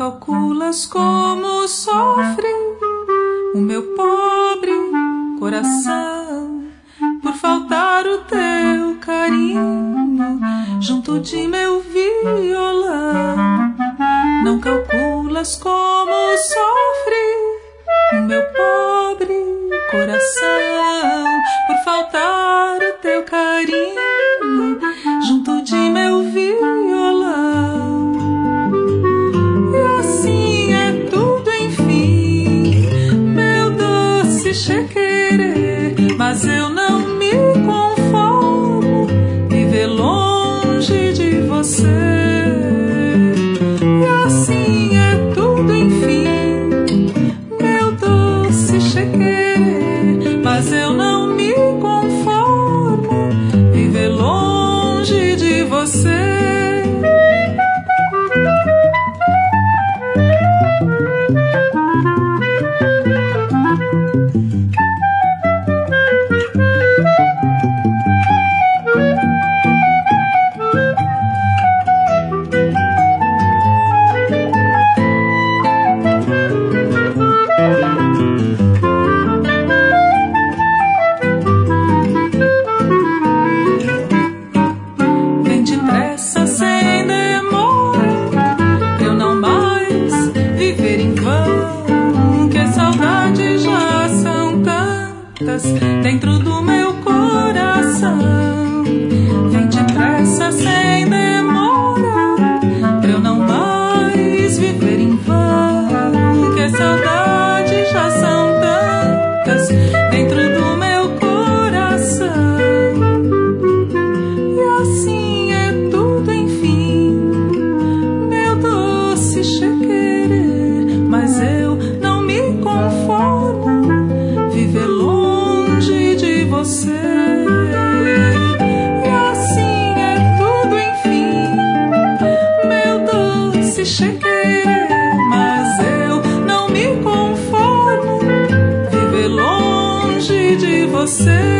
calculas como sofre o meu pobre coração por faltar o teu carinho junto de meu violão. Não calculas como sofre o meu pobre coração por faltar o teu carinho junto de meu violão. E assim é tudo, enfim, meu doce chequerê, mas eu não me conformo viver longe de você. E assim é tudo, enfim, meu doce chequerê, mas eu não me conformo viver longe de você. Dentro do meu coração, vem depressa sem demora, pra eu não mais viver em vão, que saudades já são tantas dentro do meu coração. E assim é tudo, enfim, meu doce chequerê, mas eu não me conformo viver longe de você. E assim é tudo, enfim, meu doce chequerê, mas eu não me conformo viver longe de você.